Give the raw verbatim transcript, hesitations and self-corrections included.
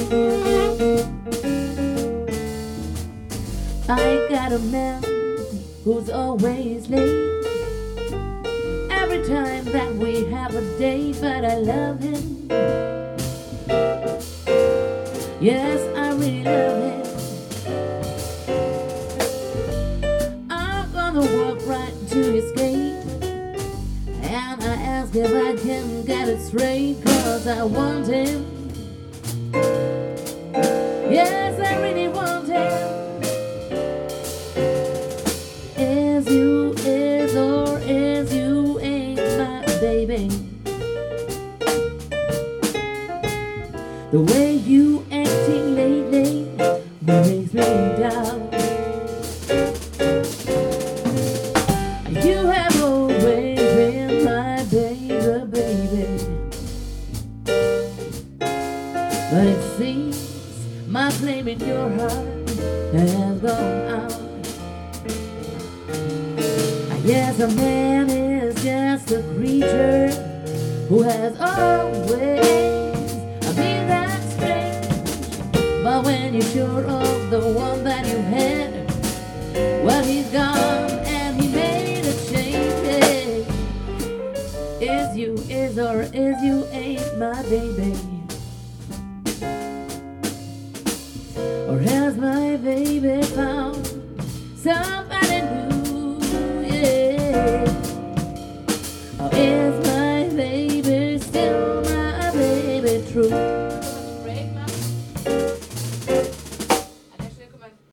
I got a man who's always late every time that we have a date, but I love him. Yes, I really love him. I'm gonna walk right to his gate, and I ask if I can get it straight, 'cause I want him. Yes, I really want him. Is you, is or is you ain't my baby. The way you acting lately makes me doubt. You have always been my baby, baby. But it seems my flame in your heart has gone out. Yes, a man is just a creature who has always been that strange. But when you're sure of the one that you had, well, he's gone and he made a change. Is you, is or is you ain't my baby. Or has my baby found somebody new? Or is my baby still my baby true?